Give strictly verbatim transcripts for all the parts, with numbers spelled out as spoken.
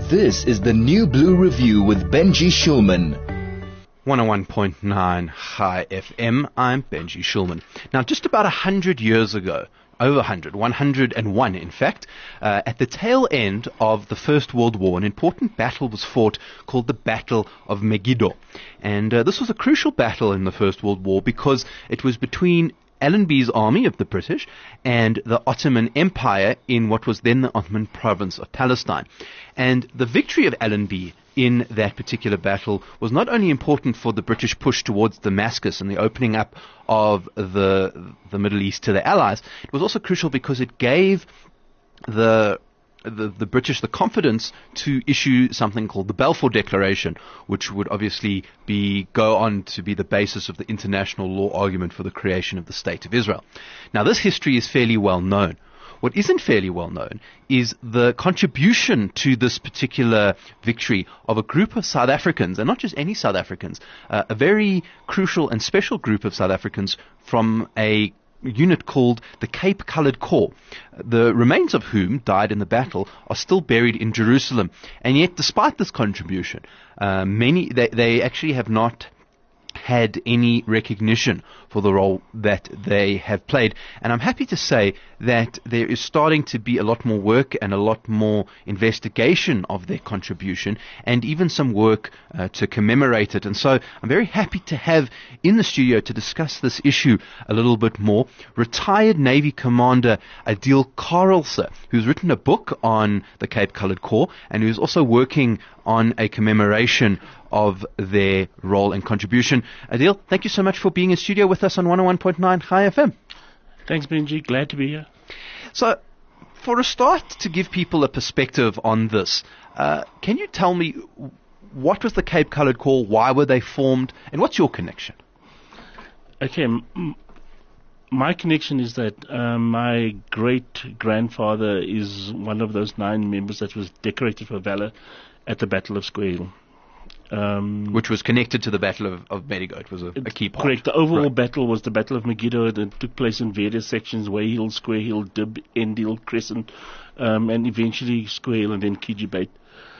This is the New Blue Review with Benji Shulman. one oh one point nine High F M, I'm Benji Shulman. Now, just about a hundred years ago, over one hundred, one hundred and one in fact, uh, at the tail end of the First World War, an important battle was fought called the Battle of Megiddo. And uh, this was a crucial battle in the First World War because it was between Allenby's army of the British and the Ottoman Empire in what was then the Ottoman province of Palestine. And the victory of Allenby in that particular battle was not only important for the British push towards Damascus and the opening up of the the Middle East to the Allies, it was also crucial because it gave the The, the British the confidence to issue something called the Balfour Declaration, which would obviously be go on to be the basis of the international law argument for the creation of the State of Israel. Now, this history is fairly well known. What isn't fairly well known is the contribution to this particular victory of a group of South Africans, and not just any South Africans, uh, a very crucial and special group of South Africans from a unit called the Cape Coloured Corps, the remains of whom died in the battle are still buried in Jerusalem. And yet, despite this contribution, uh, many they, they actually have not had any recognition for the role that they have played. And I'm happy to say that there is starting to be a lot more work and a lot more investigation of their contribution, and even some work uh, to commemorate it. And so I'm very happy to have in the studio to discuss this issue a little bit more retired Navy Commander Adil Karelse, who's written a book on the Cape Coloured Corps and who's also working on a commemoration of their role and contribution. Adil, thank you so much for being in studio with us on one oh one point nine High F M. Thanks, Benji. Glad to be here. So, for a start, to give people a perspective on this, uh, can you tell me what was the Cape Coloured Corps, why were they formed, and what's your connection? Okay, m- my connection is that uh, my great-grandfather is one of those nine members that was decorated for valor at the Battle of Square Hill. Um, Which was connected to the Battle of, of Megiddo. It was a, a key part. Correct. The overall right. battle was the Battle of Megiddo that took place in various sections: Way Hill, Square Hill, Dib, End Hill, Crescent, um, and eventually Square Hill and then Kijibate.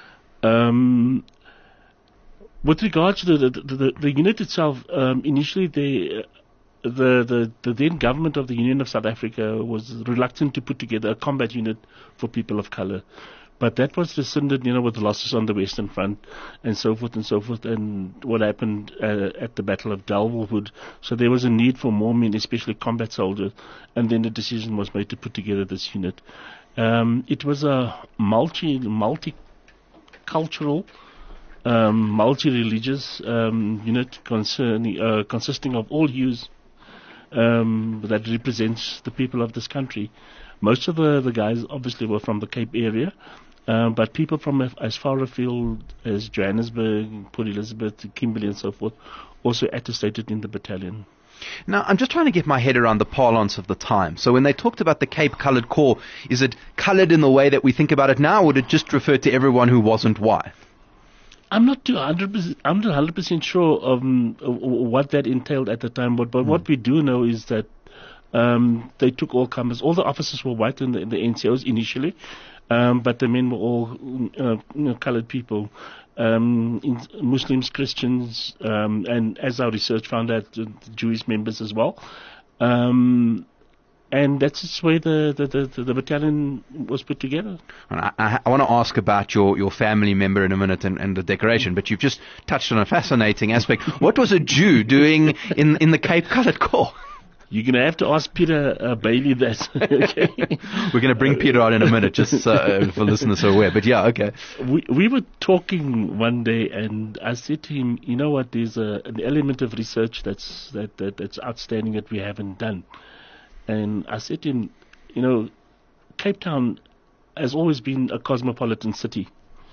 Um, with regards to the the, the, the unit itself, um, initially they, uh, the, the the then government of the Union of South Africa was reluctant to put together a combat unit for people of color. But that was rescinded, you know, with the losses on the Western Front and so forth and so forth, and what happened uh, at the Battle of Delvelhood. So there was a need for more men, especially combat soldiers, and then the decision was made to put together this unit. Um, it was a multi, multicultural, um, multi-religious um, unit concerning, uh, consisting of all hues um, that represents the people of this country. Most of the, the guys obviously were from the Cape area. Um, but people from as far afield as Johannesburg, Port Elizabeth, Kimberley and so forth also attestated in the battalion. Now, I'm just trying to get my head around the parlance of the time. So when they talked about the Cape Coloured Corps, is it coloured in the way that we think about it now, or would it just refer to everyone who wasn't white? I'm not too one hundred percent, I'm not one hundred percent sure of um, what that entailed at the time, but, but mm. what we do know is that um, they took all comers. All the officers were white in the, in the N C Os initially. Um, but the men were all uh, you know, coloured people, um, in Muslims, Christians, um, and as our research found out, uh, Jewish members as well. Um, and that's just the way the, the, the, the battalion was put together. I, I, I want to ask about your, your family member in a minute and, and the decoration, but you've just touched on a fascinating aspect. What was a Jew doing in, in the Cape Coloured Corps? You're going to have to ask Peter uh, Bailey that. Okay. We're going to bring Peter on in a minute, just uh, for listeners who are aware. But yeah, okay. We we were talking one day, and I said to him, you know what, there's a, an element of research that's that, that that's outstanding that we haven't done. And I said to him, you know, Cape Town has always been a cosmopolitan city.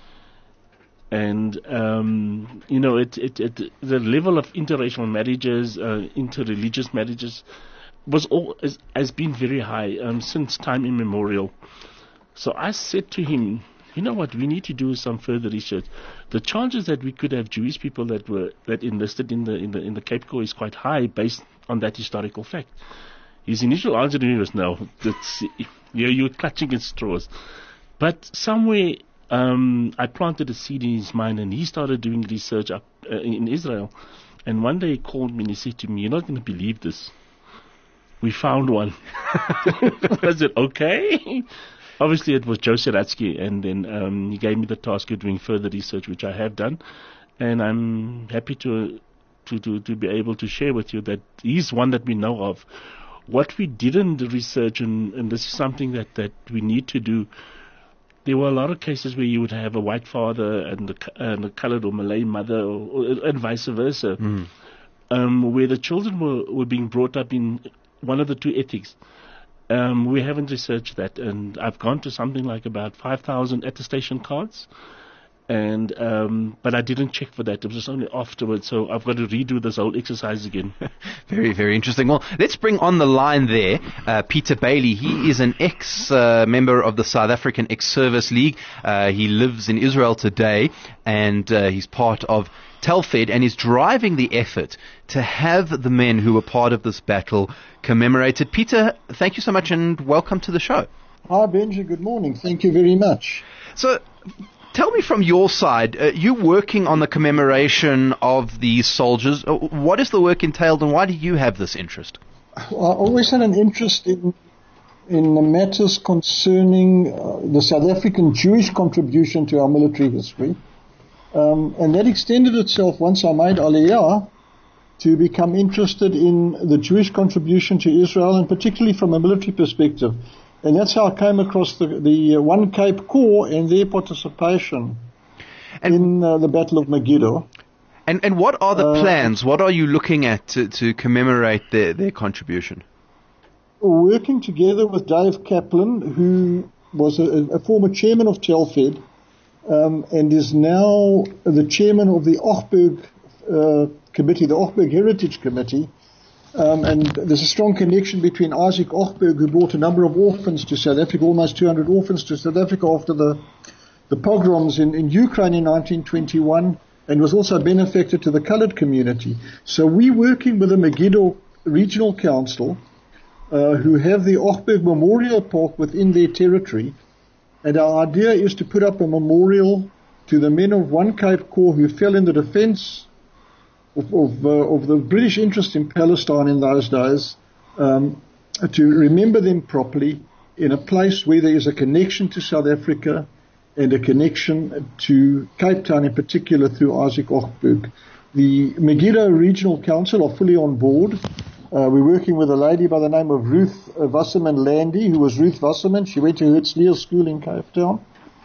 And, um, you know, it, it, it, the level of interracial marriages, uh, interreligious marriages, was all, has, has been very high um, since time immemorial. So I said to him, you know what, we need to do some further research. The chances that we could have Jewish people that were that enlisted in the in the in the Cape Corps is quite high based on that historical fact. His initial answer to me was no. That's, you're, you're clutching at straws. But somewhere um, I planted a seed in his mind, and he started doing research up uh, in Israel. And one day he called me and he said to me, "You're not going to believe this. We found one." I said, "Okay." Obviously, it was Joe Seratsky, and then um, he gave me the task of doing further research, which I have done, and I'm happy to to to, to be able to share with you that he's one that we know of. What we didn't research, and, and this is something that, that we need to do, there were a lot of cases where you would have a white father and a, and a colored or Malay mother, or, or, and vice versa, mm. um, where the children were, were being brought up in one of the two ethics. Um, we haven't researched that, and I've gone to something like about five thousand attestation cards, and um, but I didn't check for that. It was just only afterwards, so I've got to redo this whole exercise again. Very, very interesting. Well, let's bring on the line there uh, Peter Bailey. He is an ex-member uh, of the South African Ex-Service League. Uh, he lives in Israel today, and uh, he's part of Telfed, and is driving the effort to have the men who were part of this battle commemorated. Peter, thank you so much, and welcome to the show. Hi, Benji. Good morning. Thank you very much. So, tell me from your side, uh, you're working on the commemoration of these soldiers. Uh, what is the work entailed, and why do you have this interest? I always had an interest in in the matters concerning uh, the South African Jewish contribution to our military history. Um, and that extended itself once I made Aliyah to become interested in the Jewish contribution to Israel, and particularly from a military perspective. And that's how I came across the, the uh, One Cape Corps and their participation and in uh, the Battle of Megiddo. And and what are the uh, plans? What are you looking at to, to commemorate their, their contribution? Working together with Dave Kaplan, who was a, a former chairman of Telfed, um, and is now the chairman of the Ochberg uh, Committee, the Ochberg Heritage Committee. Um, and there's a strong connection between Isaac Ochberg, who brought a number of orphans to South Africa, almost two hundred orphans to South Africa after the, the pogroms in, in Ukraine in nineteen twenty-one, and was also a benefactor to the colored community. So we're working with the Megiddo Regional Council, uh, who have the Ochberg Memorial Park within their territory, and our idea is to put up a memorial to the men of One Cape Corps who fell in the defense Of, of, uh, of the British interest in Palestine in those days, um, to remember them properly in a place where there is a connection to South Africa and a connection to Cape Town in particular through Isaac Ochberg. The Megiddo Regional Council are fully on board. Uh, we're working with a lady by the name of Ruth uh, Wasserman Landy, who was Ruth Wasserman. She went to Herzliya School in Cape Town.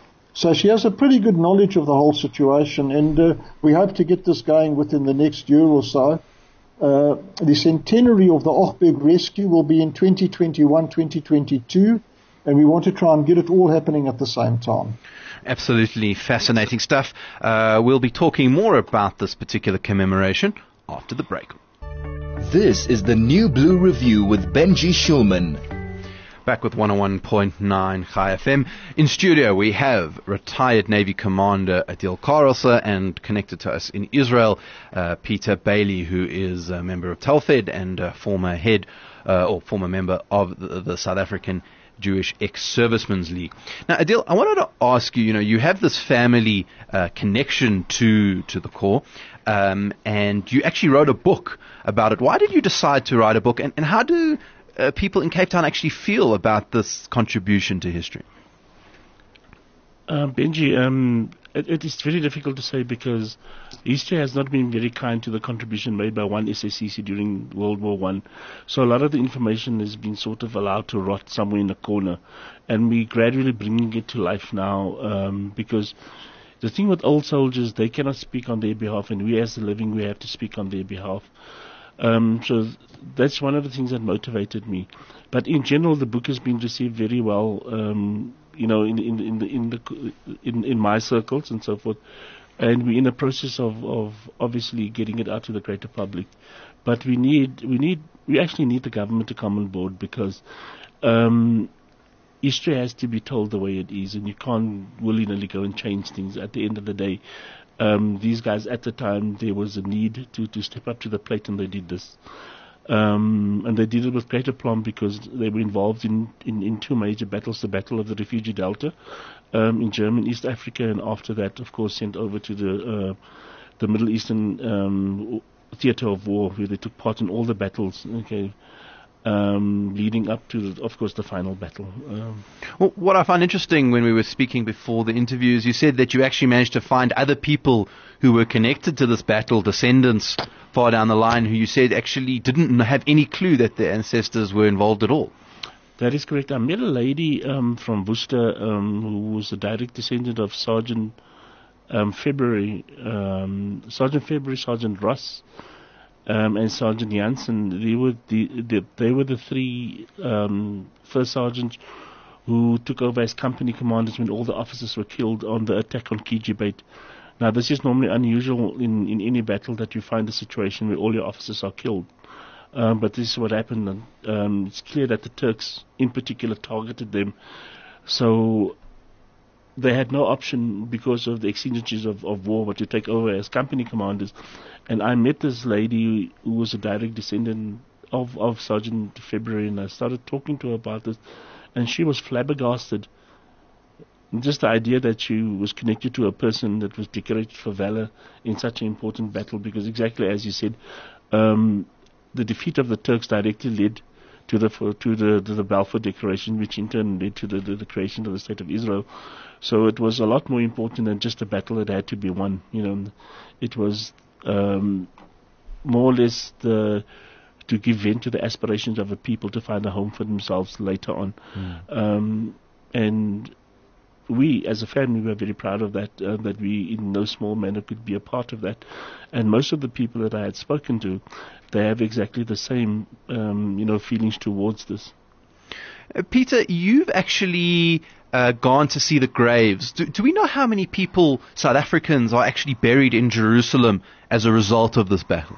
So she has a pretty good knowledge of the whole situation, and uh, we hope to get this going within the next year or so. Uh, the centenary of the Ochberg rescue will be in twenty twenty-one, twenty twenty-two, and we want to try and get it all happening at the same time. Absolutely fascinating stuff. Uh, we'll be talking more about this particular commemoration after the break. This is the New Blue Review with Benji Shulman. Back with one oh one point nine Chai F M. In studio we have retired Navy Commander Adil Karelse, and connected to us in Israel, uh, Peter Bailey, who is a member of Telfed and a former head uh, or former member of the, the South African Jewish Ex-Servicemen's League. Now, Adil, I wanted to ask you, you know, you have this family uh, connection to, to the Corps, um, and you actually wrote a book about it. Why did you decide to write a book, and, and how do Uh, people in Cape Town actually feel about this contribution to history? Uh, Benji, um, it, it is very difficult to say, because history has not been very kind to the contribution made by one S A C C during World War One. So a lot of the information has been sort of allowed to rot somewhere in a corner, and we're gradually bringing it to life now, um, because the thing with old soldiers, they cannot speak on their behalf, and we as the living, we have to speak on their behalf. Um, so that's one of the things that motivated me. But in general, the book has been received very well, um, you know, in in in the, in, the, in in my circles and so forth. And we're in the process of, of obviously getting it out to the greater public. But we need we need we actually need the government to come on board, because um, history has to be told the way it is, and you can't willy-nilly go and change things. At the end of the day, Um, these guys at the time, there was a need to, to step up to the plate, and they did this. Um, and they did it with great aplomb, because they were involved in, in, in two major battles, the Battle of the Refugee Delta, um, in German East Africa, and after that, of course, sent over to the uh, the Middle Eastern um, theater of war, where they took part in all the battles. Okay. Um, leading up to, the, of course, the final battle. Um, well, what I find interesting when we were speaking before the interview is you said that you actually managed to find other people who were connected to this battle, descendants far down the line, who you said actually didn't have any clue that their ancestors were involved at all. That is correct. I met a lady um, from Worcester um, who was a direct descendant of Sergeant um, February, um, Sergeant February, Sergeant Ross, Um, and Sergeant Janssen. They were the, the they were the three um, first sergeants who took over as company commanders when all the officers were killed on the attack on Kijibate. Now, this is normally unusual in, in any battle, that you find a situation where all your officers are killed. Um, but this is what happened. And, um, it's clear that the Turks, in particular, targeted them. So they had no option, because of the exigencies of, of war, but to take over as company commanders. And I met this lady who was a direct descendant of, of Sergeant February, and I started talking to her about this, and she was flabbergasted. Just the idea that she was connected to a person that was decorated for valor in such an important battle, because exactly as you said, um, the defeat of the Turks directly led to the to the to the Balfour Declaration, which in turn led to the, the, the creation of the State of Israel. So it was a lot more important than just a battle that had to be won. You know, it was um, more or less the to give vent to the aspirations of a people to find a home for themselves later on. Mm. Um, and we, as a family, were very proud of that, uh, that we, in no small manner, could be a part of that. And most of the people that I had spoken to, they have exactly the same, um, you know, feelings towards this. Uh, Peter, you've actually uh, gone to see the graves. Do, do we know how many people, South Africans, are actually buried in Jerusalem as a result of this battle?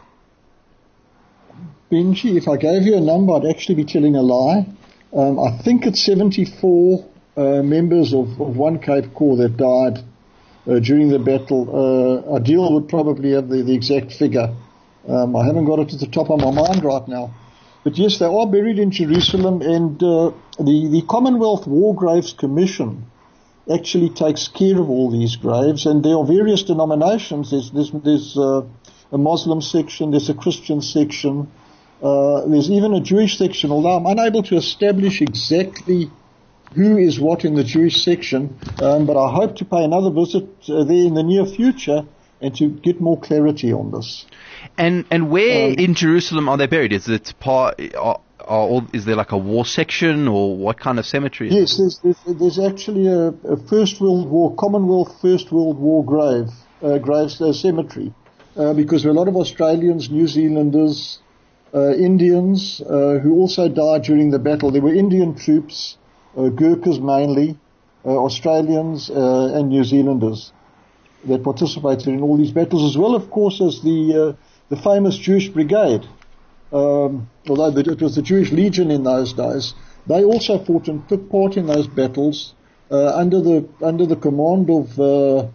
Benji, if I gave you a number, I'd actually be telling a lie. Um, I think it's seventy-four uh, members of, of one Cape Corps that died uh, during the battle. Uh, Adil would probably have the, the exact figure. Um, I haven't got it at the top of my mind right now. But yes, they are buried in Jerusalem, and uh, the, the Commonwealth War Graves Commission actually takes care of all these graves, and there are various denominations. There's, there's, there's uh, a Muslim section, there's a Christian section, uh, there's even a Jewish section, although I'm unable to establish exactly who is what in the Jewish section, um, but I hope to pay another visit uh, there in the near future and to get more clarity on this. And and where um, in Jerusalem are they buried? Is it part? Are, are all, is there like a war section, or what kind of cemetery? Is yes, there's, there's there's actually a, a First World War Commonwealth First World War grave uh, graves uh, cemetery, uh, because there are a lot of Australians, New Zealanders, uh, Indians uh, who also died during the battle. There were Indian troops, uh, Gurkhas mainly, uh, Australians uh, and New Zealanders that participated in all these battles, as well, of course, as the uh, the famous Jewish Brigade. Um, although it was the Jewish Legion in those days, they also fought and took part in those battles uh, under the under the command of uh,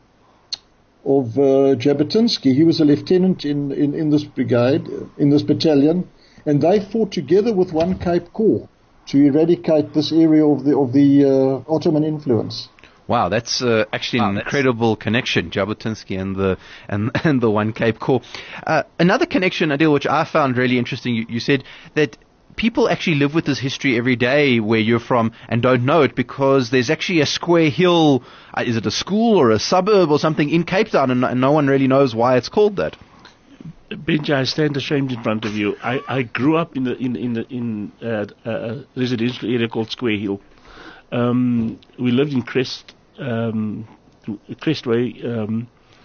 of uh, Jabotinsky. He was a lieutenant in, in, in this brigade, in this battalion, and they fought together with one Cape Corps to eradicate this area of the of the uh, Ottoman influence. Wow, that's uh, actually an wow, incredible connection, Jabotinsky and the and and the One Cape Corps. Uh, another connection, Adil, which I found really interesting. You, you said that people actually live with this history every day where you're from and don't know it, because there's actually a square hill. Uh, is it a school or a suburb or something in Cape Town, and, and no one really knows why it's called that? Benji, I stand ashamed in front of you. I, I grew up in the in in the, in uh, a residential area called Square Hill. Um, we lived in Crest. Um, Crestway, um,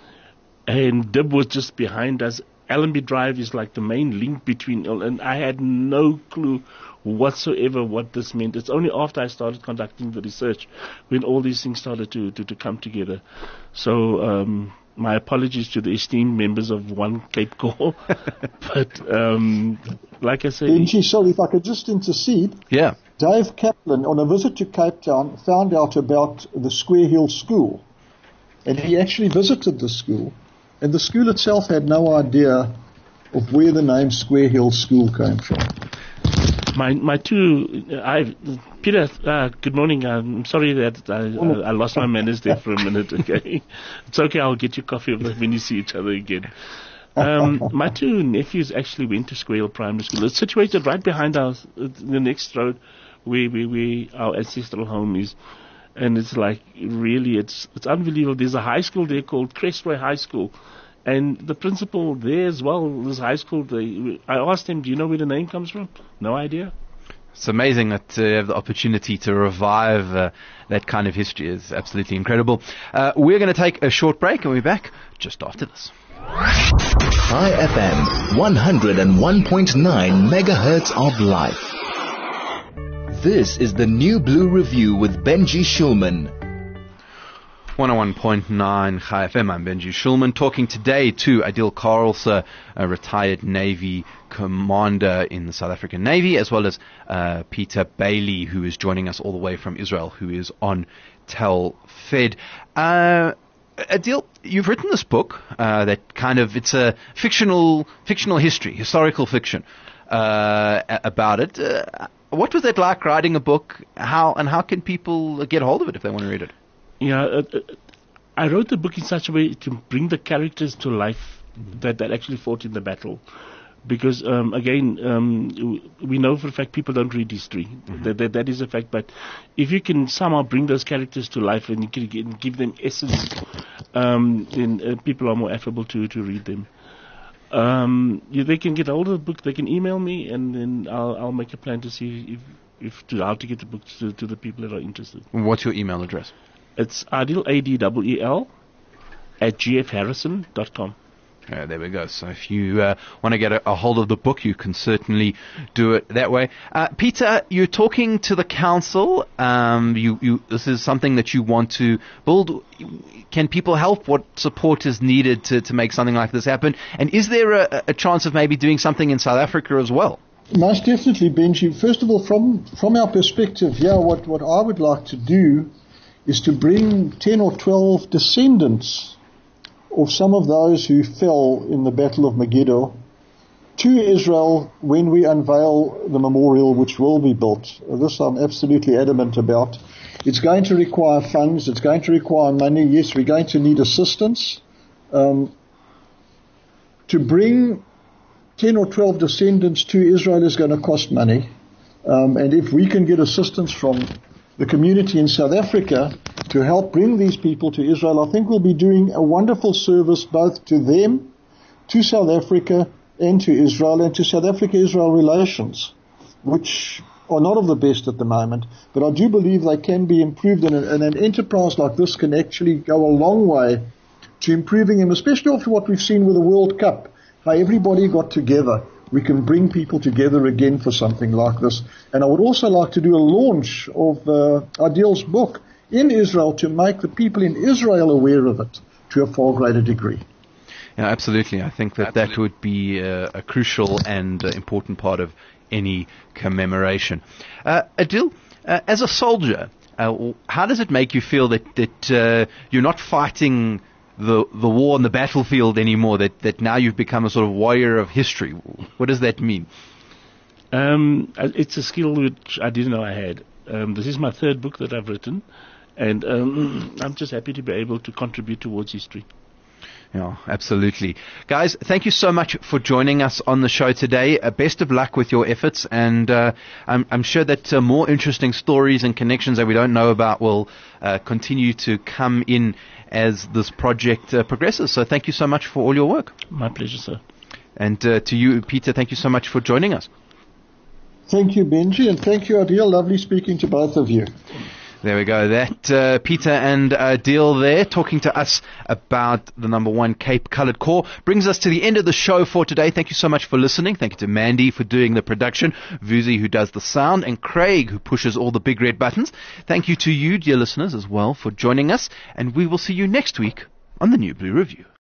and Dib was just behind us. Allenby Drive is like the main link between, and I had no clue whatsoever what this meant. It's only after I started conducting the research when all these things started to, to, to come together. So um, my apologies to the esteemed members of One Cape Corps, but um, like I say, Benji, sorry, if I could just intercede. Yeah. Dave Kaplan, on a visit to Cape Town, found out about the Square Hill School, and he actually visited the school, and the school itself had no idea of where the name Square Hill School came from. My my two, I Peter, uh, good morning. I'm sorry that I, uh, I lost my manners there for a minute. Okay, it's okay. I'll get you coffee when you see each other again. Um, my two nephews actually went to Square Hill Primary School. It's situated right behind our the next road where, where, where our ancestral home is, and it's like really it's it's unbelievable. There's a high school there called Crestway High School, and the principal there as well. This high school, they, I asked him, "Do you know where the name comes from?" No idea. It's amazing that uh, you have the opportunity to revive uh, that kind of history. Is absolutely incredible. Uh, we're going to take a short break and we'll be back just after this. High F M, one oh one point nine megahertz of life. This is the New Blue Review with Benji Shulman. one oh one point nine High F M, I'm Benji Shulman, talking today to Adil Carlse, a retired Navy commander in the South African Navy, as well as uh, Peter Bailey, who is joining us all the way from Israel, who is on Telfed. Uh, Adil, you've written this book uh, that kind of, it's a fictional fictional history, historical fiction uh, about it. Uh, what was that like, writing a book? How and how can people get hold of it if they want to read it? Yeah, uh, uh, I wrote the book in such a way to bring the characters to life that, that actually fought in the battle. Because, um, again, um, we know for a fact people don't read history. Mm-hmm. That, that that is a fact. But if you can somehow bring those characters to life and you can get, give them essence, um, then uh, people are more affable to, to read them. Um, yeah, they can get hold of the book. They can email me, and then I'll, I'll make a plan to see if, if to, how to get the book to, to the people that are interested. What's your email address? It's Adil, A D E E L, at g f harrison dot com. Uh, there we go. So if you uh, want to get a, a hold of the book, you can certainly do it that way. Uh, Peter, you're talking to the council. Um, you, you, this is something that you want to build. Can people help? What support is needed to, to make something like this happen? And is there a, a chance of maybe doing something in South Africa as well? Most definitely, Benji. First of all, from, from our perspective, yeah, what, what I would like to do is to bring ten or twelve descendants of some of those who fell in the Battle of Megiddo to Israel when we unveil the memorial which will be built. This I'm absolutely adamant about. It's going to require funds. It's going to require money. Yes, we're going to need assistance. Um, to bring ten or twelve descendants to Israel is going to cost money. Um, and if we can get assistance from the community in South Africa to help bring these people to Israel, I think we'll be doing a wonderful service both to them, to South Africa, and to Israel, and to South Africa-Israel relations, which are not of the best at the moment. But I do believe they can be improved, and, and an enterprise like this can actually go a long way to improving them, especially after what we've seen with the World Cup, how everybody got together. We can bring people together again for something like this. And I would also like to do a launch of uh, Adil's book in Israel to make the people in Israel aware of it to a far greater degree. Yeah, absolutely. I think that absolutely. that would be uh, a crucial and uh, important part of any commemoration. Uh, Adil, uh, as a soldier, uh, how does it make you feel that, that uh, you're not fighting the the war on the battlefield anymore, that, that now you've become a sort of warrior of history? What does that mean? Um, it's a skill which I didn't know I had. Um, this is my third book that I've written, and um, I'm just happy to be able to contribute towards history. Yeah, absolutely. Guys, thank you so much for joining us on the show today. Uh, best of luck with your efforts, and uh, I'm, I'm sure that uh, more interesting stories and connections that we don't know about will uh, continue to come in as this project uh, progresses. So thank you so much for all your work. My pleasure, sir. And uh, to you, Peter, thank you so much for joining us. Thank you, Benji, and thank you, Adil. Lovely speaking to both of you. There we go. That uh, Peter and Adil there talking to us about the number one Cape Coloured Corps brings us to the end of the show for today. Thank you so much for listening. Thank you to Mandy for doing the production, Vuzi who does the sound, and Craig who pushes all the big red buttons. Thank you to you, dear listeners, as well for joining us, and we will see you next week on the New Blue Review.